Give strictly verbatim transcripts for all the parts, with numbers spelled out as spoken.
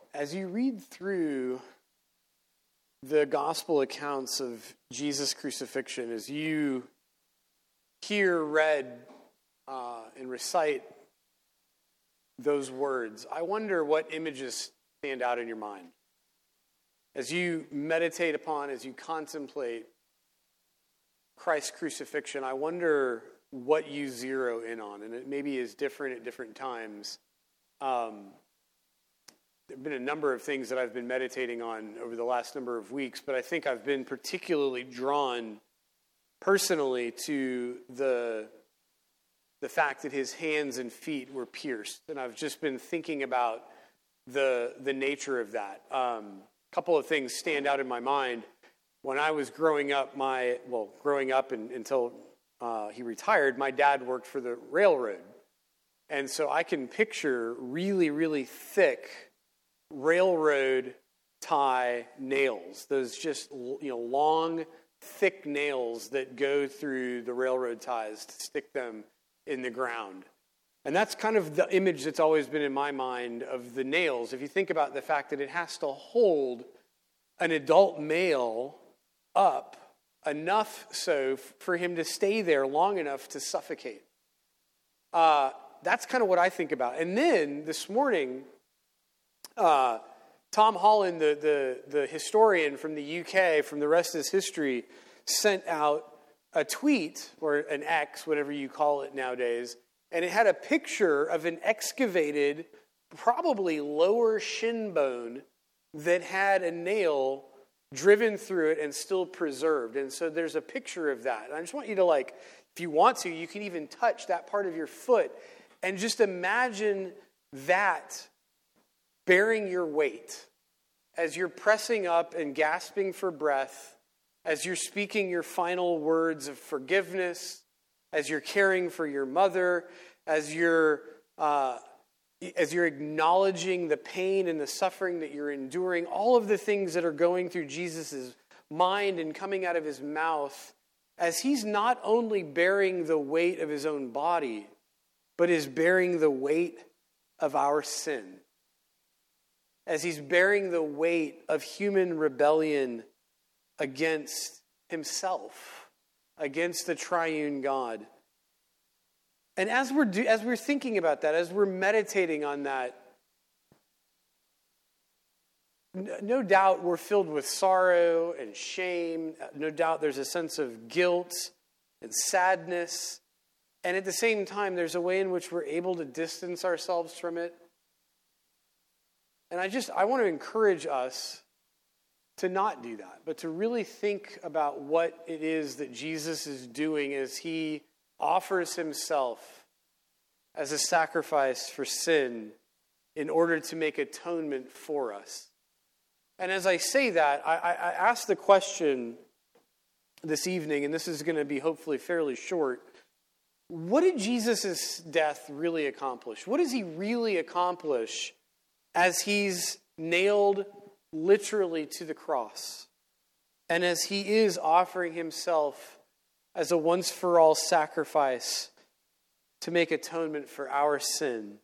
As you read through the gospel accounts of Jesus' crucifixion, as you hear read uh, and recite those words, I wonder what images stand out in your mind. As you meditate upon, as you contemplate Christ's crucifixion, I wonder what you zero in on, and it maybe is different at different times. Um, there have been a number of things that I've been meditating on over the last number of weeks, but I think I've been particularly drawn personally to the, the fact that his hands and feet were pierced, and I've just been thinking about the, the nature of that. Um, a couple of things stand out in my mind. When I was growing up, my well, growing up and, until uh, he retired, my dad worked for the railroad. And so I can picture really, really thick railroad tie nails, those just, you know, long, thick nails that go through the railroad ties to stick them in the ground. And that's kind of the image that's always been in my mind of the nails. If you think about the fact that it has to hold an adult male up enough so for him to stay there long enough to suffocate. Uh, that's kind of what I think about. And then this morning, uh, Tom Holland, the, the, the historian from the U K, from the rest of his history, sent out a tweet, or an X, whatever you call it nowadays, and it had a picture of an excavated, probably lower shin bone that had a nail driven through it and still preserved. And so there's a picture of that. And I just want you to, like, if you want to, you can even touch that part of your foot and just imagine that bearing your weight as you're pressing up and gasping for breath, as you're speaking your final words of forgiveness, as you're caring for your mother, as you're uh, as you're acknowledging the pain and the suffering that you're enduring, all of the things that are going through Jesus' mind and coming out of his mouth, as he's not only bearing the weight of his own body, but is bearing the weight of our sin. As he's bearing the weight of human rebellion against himself, against the triune God. And as we're do, as we're thinking about that, as we're meditating on that, no doubt we're filled with sorrow and shame. No doubt there's a sense of guilt and sadness. And at the same time, there's a way in which we're able to distance ourselves from it. And I just, I want to encourage us to not do that, but to really think about what it is that Jesus is doing as he offers himself as a sacrifice for sin in order to make atonement for us. And as I say that, I, I, I ask the question this evening, and this is going to be hopefully fairly short, what did Jesus' death really accomplish? What does he really accomplish as he's nailed literally to the cross, and as he is offering himself as a once-for-all sacrifice to make atonement for our sin?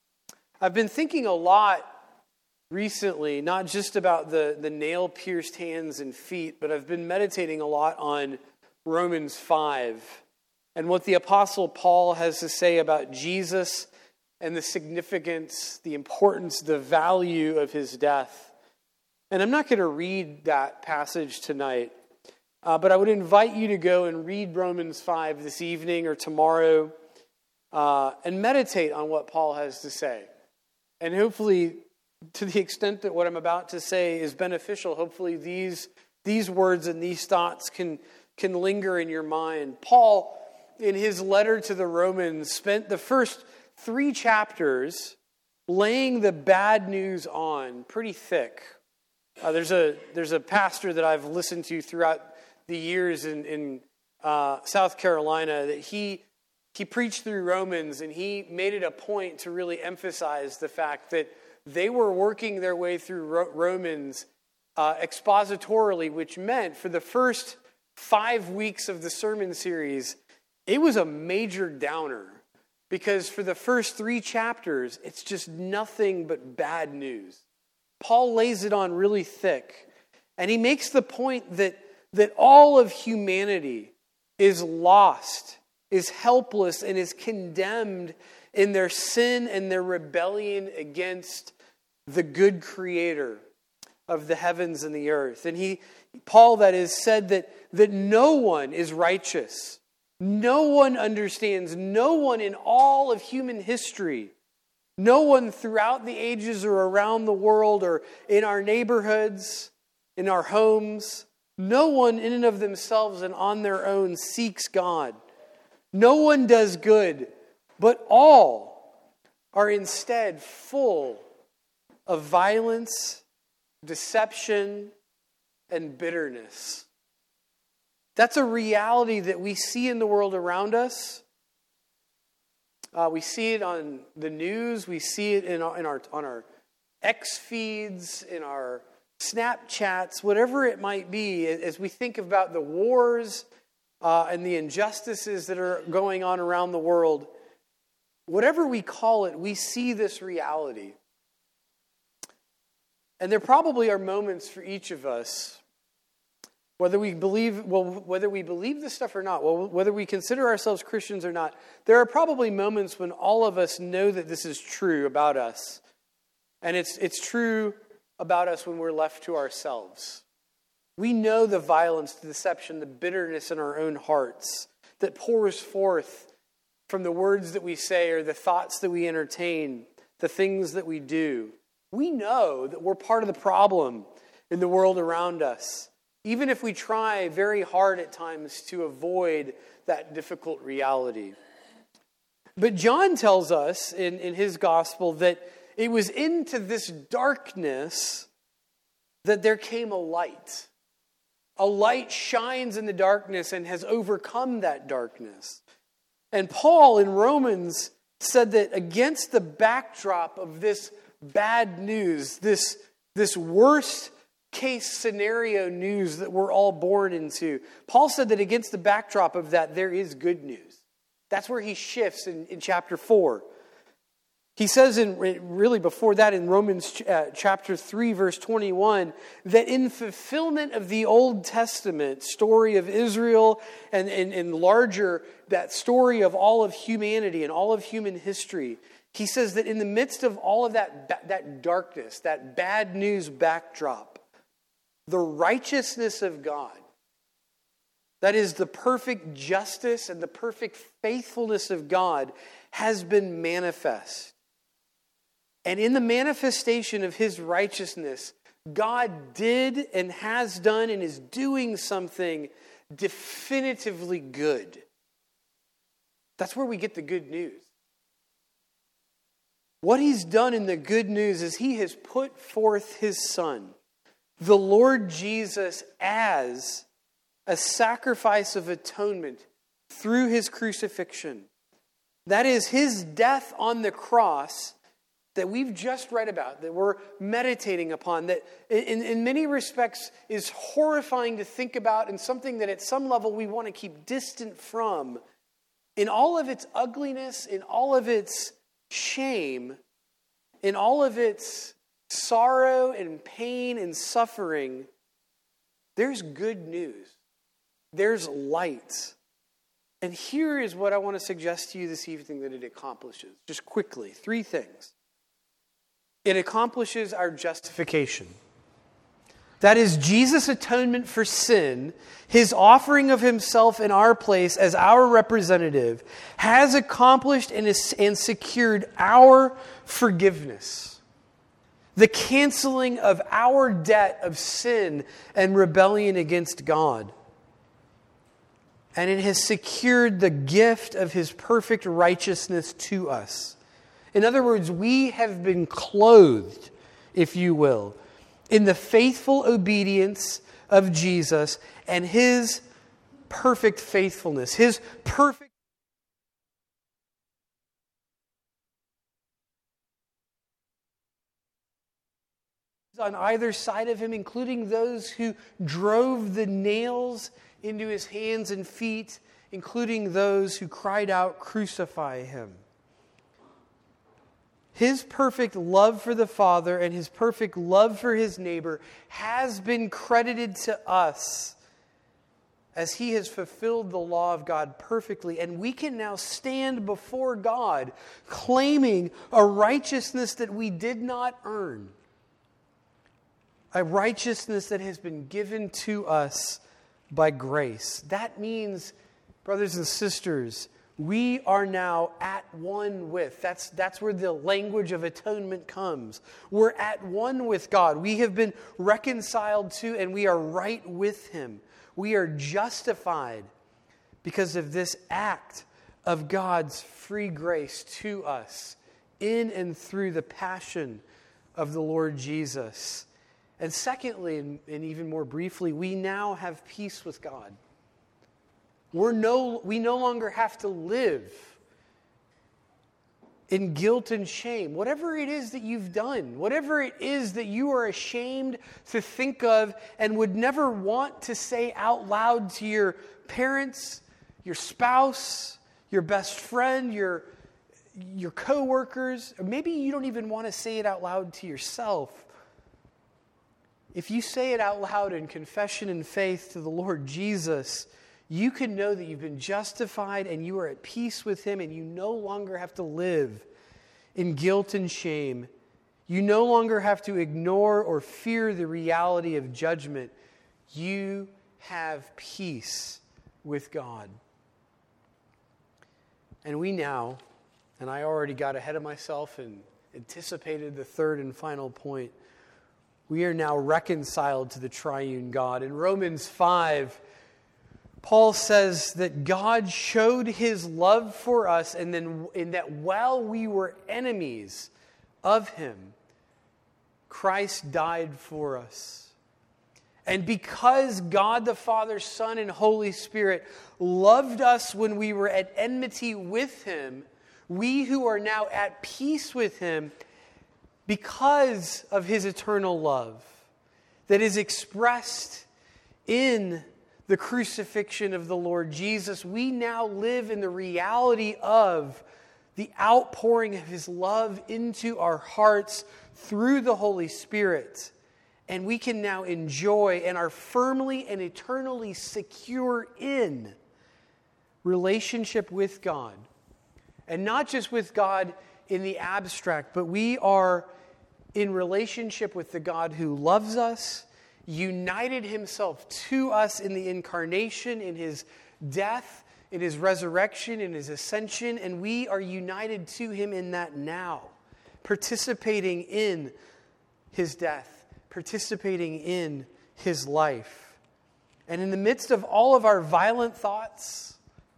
I've been thinking a lot recently, not just about the, the nail-pierced hands and feet, but I've been meditating a lot on Romans five and what the Apostle Paul has to say about Jesus and the significance, the importance, the value of his death. And I'm not going to read that passage tonight, uh, but I would invite you to go and read Romans five this evening or tomorrow uh, and meditate on what Paul has to say. And hopefully, to the extent that what I'm about to say is beneficial, hopefully these, these words and these thoughts can, can linger in your mind. Paul, in his letter to the Romans, spent the first three chapters laying the bad news on pretty thick. Uh, there's a there's a pastor that I've listened to throughout the years in, in uh, South Carolina that he he preached through Romans, and he made it a point to really emphasize the fact that they were working their way through Ro- Romans uh, expositorily, which meant for the first five weeks of the sermon series, it was a major downer. Because for the first three chapters, it's just nothing but bad news. Paul lays it on really thick. And he makes the point that, that all of humanity is lost, is helpless, and is condemned in their sin and their rebellion against the good Creator of the heavens and the earth. And he, Paul, that is, said that, that no one is righteous. No one understands. No one in all of human history, no one throughout the ages or around the world or in our neighborhoods, in our homes, no one in and of themselves and on their own seeks God. No one does good, but all are instead full of violence, deception, and bitterness. That's a reality that we see in the world around us. Uh, we see it on the news. We see it in our, in our on our X feeds, in our Snapchats, whatever it might be, as we think about the wars uh, and the injustices that are going on around the world. Whatever we call it, we see this reality. And there probably are moments for each of us, whether we believe, well, whether we believe this stuff or not, well, whether we consider ourselves Christians or not, there are probably moments when all of us know that this is true about us. And it's it's true about us when we're left to ourselves. We know the violence, the deception, the bitterness in our own hearts that pours forth from the words that we say or the thoughts that we entertain, the things that we do. We know that we're part of the problem in the world around us, even if we try very hard at times to avoid that difficult reality. But John tells us in, in his gospel that it was into this darkness that there came a light. A light shines in the darkness and has overcome that darkness. And Paul in Romans said that against the backdrop of this bad news, this, this worst case scenario news that we're all born into, Paul said that against the backdrop of that, there is good news. That's where he shifts in, in chapter four. He says, in really before that, in Romans uh, chapter three, verse twenty-one, that in fulfillment of the Old Testament story of Israel and, and, and larger, that story of all of humanity and all of human history, he says that in the midst of all of that, that darkness, that bad news backdrop, the righteousness of God, that is the perfect justice and the perfect faithfulness of God, has been manifest. And in the manifestation of his righteousness, God did and has done and is doing something definitively good. That's where we get the good news. What he's done in the good news is he has put forth his Son, the Lord Jesus, as a sacrifice of atonement through his crucifixion. That is his death on the cross that we've just read about, that we're meditating upon, that in, in many respects is horrifying to think about and something that at some level we want to keep distant from. In all of its ugliness, in all of its shame, in all of its sorrow and pain and suffering, there's good news. There's light. And here is what I want to suggest to you this evening that it accomplishes. Just quickly, three things. It accomplishes our justification. That is Jesus' atonement for sin, his offering of himself in our place as our representative, has accomplished and, is, and secured our forgiveness. The canceling of our debt of sin and rebellion against God. And it has secured the gift of his perfect righteousness to us. In other words, we have been clothed, if you will, in the faithful obedience of Jesus and his perfect faithfulness, his perfect on either side of him, including those who drove the nails into his hands and feet, including those who cried out, "Crucify him." His perfect love for the Father and His perfect love for His neighbor has been credited to us as He has fulfilled the law of God perfectly. And we can now stand before God claiming a righteousness that we did not earn. A righteousness that has been given to us by grace. That means, brothers and sisters, we are now at one with. That's, that's where the language of atonement comes. We're at one with God. We have been reconciled to and we are right with Him. We are justified because of this act of God's free grace to us in and through the passion of the Lord Jesus. And secondly, and, and even more briefly, we now have peace with God. We're no, we no longer have to live in guilt and shame. Whatever it is that you've done, whatever it is that you are ashamed to think of and would never want to say out loud to your parents, your spouse, your best friend, your, your coworkers, or maybe you don't even want to say it out loud to yourself. If you say it out loud in confession and faith to the Lord Jesus, you can know that you've been justified and you are at peace with Him and you no longer have to live in guilt and shame. You no longer have to ignore or fear the reality of judgment. You have peace with God. And we now, and I already got ahead of myself and anticipated the third and final point, we are now reconciled to the triune God. In Romans five, Paul says that God showed His love for us, and then in that while we were enemies of Him, Christ died for us. And because God the Father, Son, and Holy Spirit loved us when we were at enmity with Him, we who are now at peace with Him, because of His eternal love that is expressed in the crucifixion of the Lord Jesus, we now live in the reality of the outpouring of His love into our hearts through the Holy Spirit. And we can now enjoy and are firmly and eternally secure in relationship with God. And not just with God in the abstract, but we are in relationship with the God who loves us, united Himself to us in the incarnation, in His death, in His resurrection, in His ascension, and we are united to Him in that now, participating in His death, participating in His life. And in the midst of all of our violent thoughts,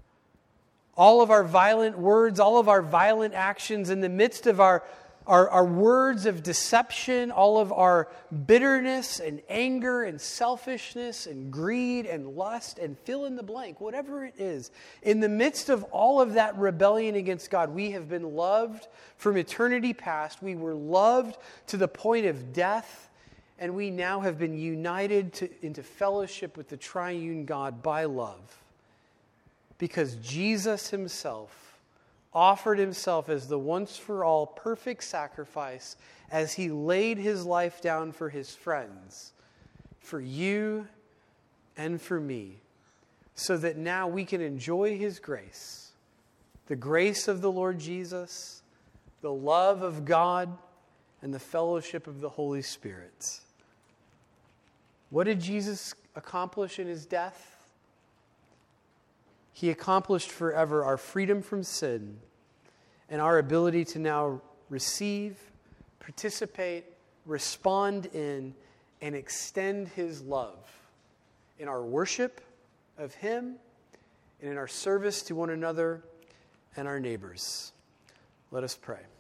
all of our violent words, all of our violent actions, in the midst of our Our, our words of deception, all of our bitterness and anger and selfishness and greed and lust and fill in the blank, whatever it is. In the midst of all of that rebellion against God, we have been loved from eternity past. We were loved to the point of death, and we now have been united to, into fellowship with the triune God by love. Because Jesus Himself offered Himself as the once-for-all perfect sacrifice as He laid His life down for His friends, for you and for me, so that now we can enjoy His grace, the grace of the Lord Jesus, the love of God, and the fellowship of the Holy Spirit. What did Jesus accomplish in His death? He accomplished forever our freedom from sin and our ability to now receive, participate, respond in, and extend His love in our worship of Him and in our service to one another and our neighbors. Let us pray.